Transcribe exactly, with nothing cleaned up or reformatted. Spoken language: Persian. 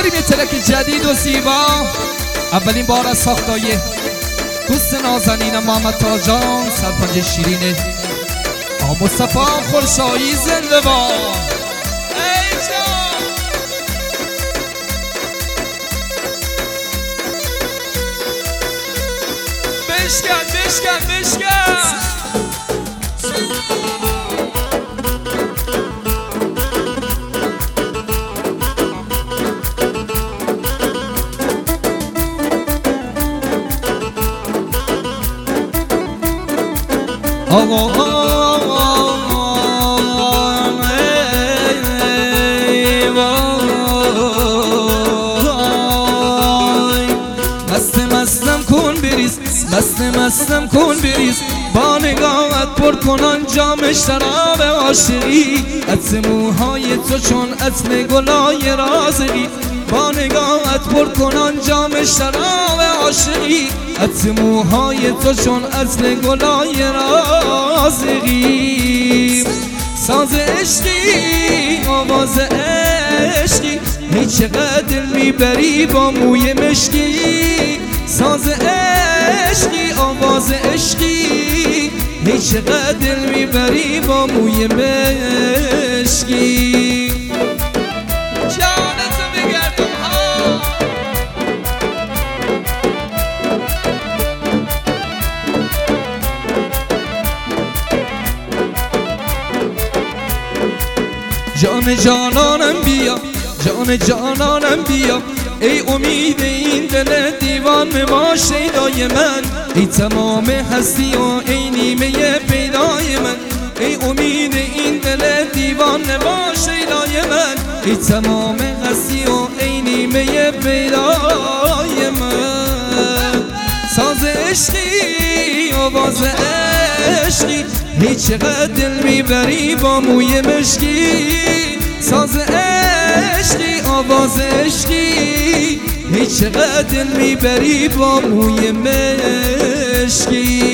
بریم یه ترک جدید و زیبا. اولین بار از ساختای دوست نازنین محمد تاجان سرپنج شیرینه آ مصطفی خورشایی زنده باد. ای جان بشکن بشکن بشکن آقا مست مستم کن بریز مست مستم کن بریز با نگاهت پر کنان جام شراب عاشقی عطر موهای تو چون عطر گلای رازقی با نگاهت پر کنان جام شراب عاشقی عطر موهای تو چون عطر گلای رازقی ساز عشقی آواز عشقی ای چقدر دل میبری با موی مشکی ساز عشقی آواز عشقی ای چقدر دل میبری با موی مشکی جانتو بگردم ها جان جانانم بیا جان جانانم بیا ای امید این دل دیوان ما شیدای من ای تمام هستی و ای نیمه پیدای من ای امید این دل دیوان ما شیدای من ای تمام هستی و ای نیمه پیدای من ساز عشقی آواز عشقی ای چقدر دل میبری با موی مشکی ساز عشقی آواز عشقی ای چقدر دل میبری با موی مشکی